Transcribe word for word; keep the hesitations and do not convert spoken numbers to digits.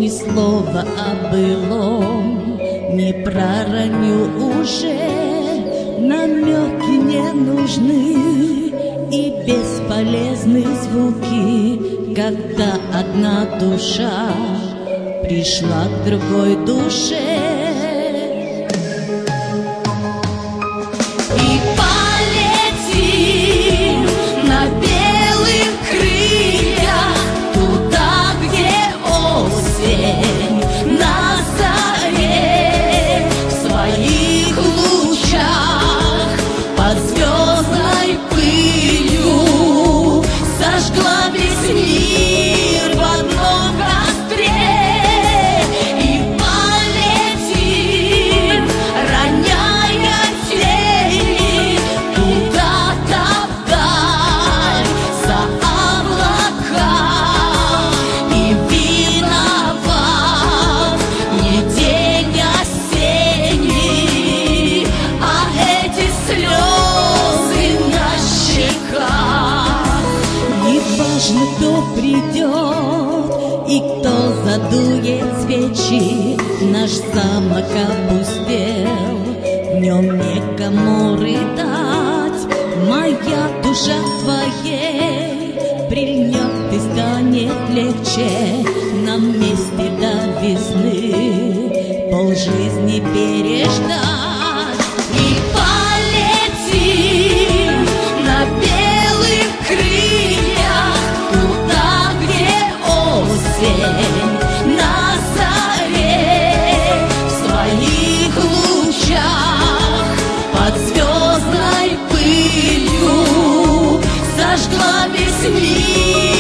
слова о былом не пророню уже, намеки не нужны и бесполезны звуки, когда одна душа пришла к другой душе. И полетим на белых крыльях туда, где осень на заре в своих лучах под звездной пылью сожгла весь мир в одном костре. И полетим, роняя тени куда-то вдаль за облака. И виноват не день осенний, а эти слезы на щеках. Неважно, кто придет и кто задует свечи, наш замок опустел, в нем некому рыдать. Моя душа твоей прильнет и станет легче, нам вместе до весны полжизни переждать. И полетим на белых крыльях туда, где осень на заре в своих лучах под звездной пылью сожгла весь мир.